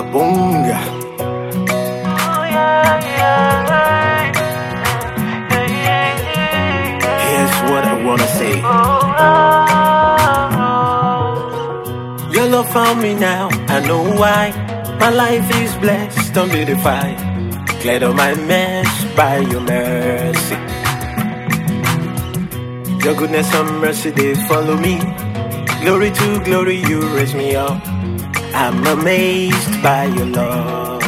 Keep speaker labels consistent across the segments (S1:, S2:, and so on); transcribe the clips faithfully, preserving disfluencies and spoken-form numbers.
S1: Bunga. Here's what I wanna say. Your love found me now, I know why. My life is blessed and beautified. Cleared of my mess by your mercy. Your goodness and mercy, they follow me. Glory to glory, you raise me up. I'm amazed by your love.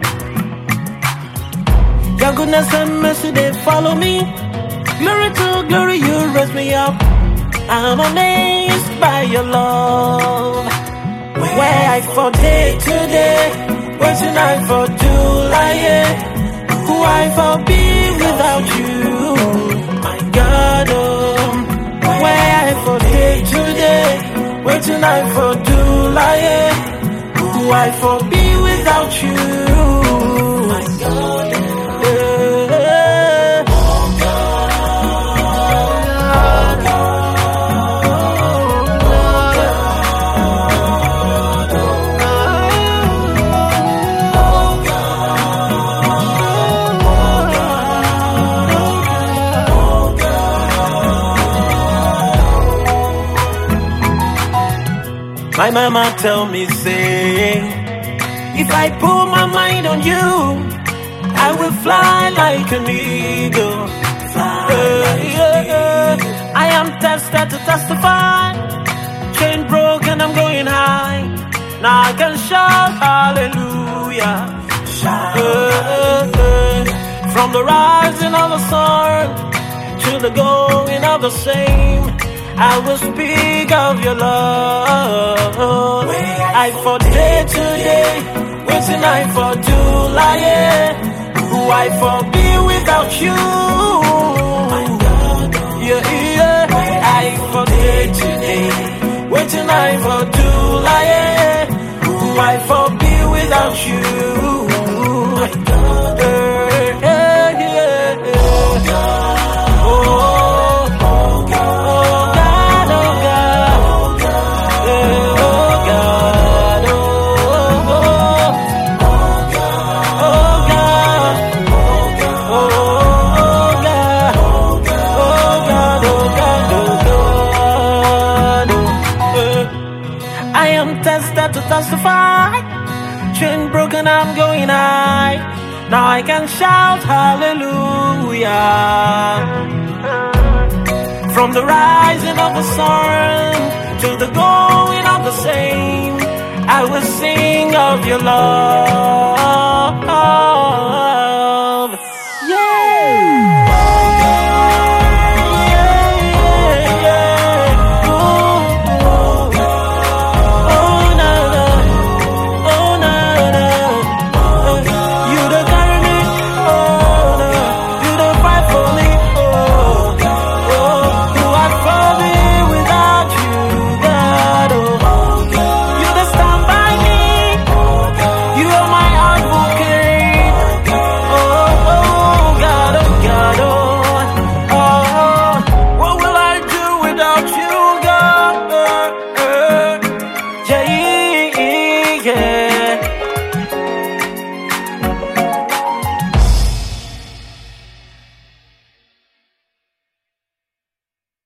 S1: Your goodness and mercy, they follow me. Glory to glory, you raise me up. I'm amazed by your love. Where I for day today, waiting I for July, yeah. Who I for be without you, my God, oh. Where I for day today, waiting I for July, yeah. Who I for be without you, my God, yeah. My mama tell me, say, if I put my mind on you, I will fly like an eagle. Fly like an eagle. I am tested to testify. Chain broken, I'm going high. Now I can shout hallelujah. Shout hallelujah. From the rising of the sun to the going of the same, I will speak of your love. I for day to day, waiting I for July, yeah. Who I for be without you, yeah, yeah. I for day to day, waiting I for July, yeah. Who I for be without you, yeah, yeah, yeah. Oh. To testify, chain broken, I'm going high. Now I can shout hallelujah. From the rising of the sun to the going of the same, I will sing of your love.